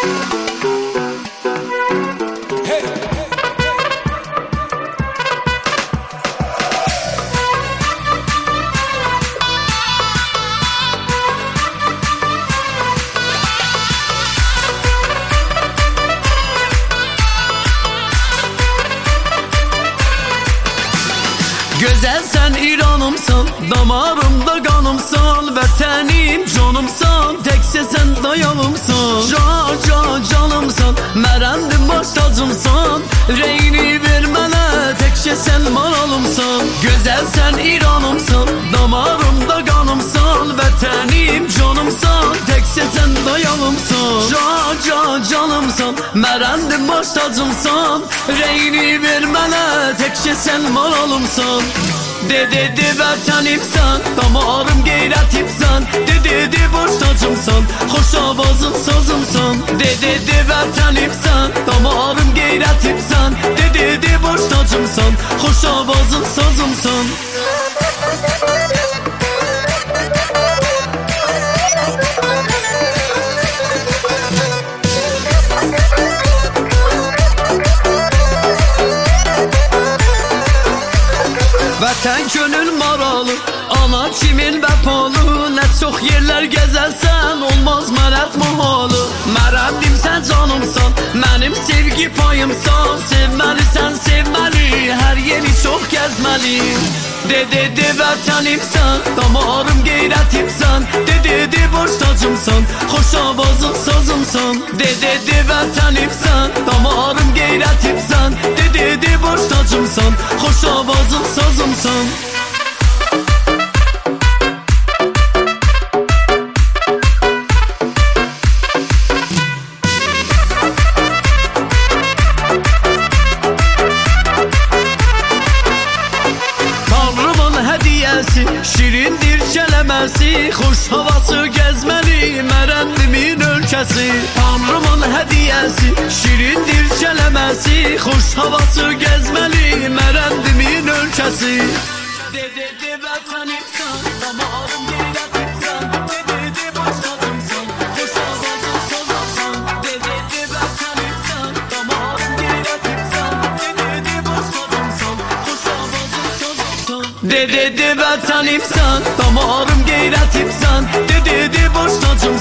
Güzel sen İran'ımsan, damarımda kanımsan, vatenim canımsan, tekse sen dayanımsan. Canımsan, merendim baş tacımsan, reyni vermene, tekse sen maralımsan. Güzel sen İran'ımsan, damarımda kanımsan, vatenim canımsan, tekse sen dayanımsan. Canımsan, merendim baş tacımsan, reyni vermene, tekse sen maralımsan. De vatanimsan, damarım geyretimsan, de boş tacımsan, hoş avazım sazımsan. De vatanimsan, damarım geyretimsan, de boş tacımsan, hoş avazım sazımsan. Vətən gönül maralı, ana kimin vəfalı. Nə çox yerlər gəzərsən, olmaz mərət mahalı. Mərəndim sən canımsan, mənim sevgi payımsan. Sevməlisən sevməli, hər yeri çox gəzməli. De vətənimsən, damarım qeyrətimsən, de boş tacımsan, xoş avazım sazımsan. De vətənimsən, damarım qeyrətimsən, de boş tacımsan, xoş avazım sazımsan. Şirindir kələməsi, xoş havası gəzməli, mərəndimin ölkəsi. Tanrımın hədiyəsi, şirindir kələməsi, xoş havası gəzməli, mərəndimin ölkəsi. De vətənimsən, damarım qeyrətimsən, de baş tacımsan, xoş havası sazımsan. De vətənimsən, damarım qeyrətimsən, de baş tacımsan, xoş havası sazımsan. De vətənimsən, damarım qeyrətimsən, de boş tacımsan.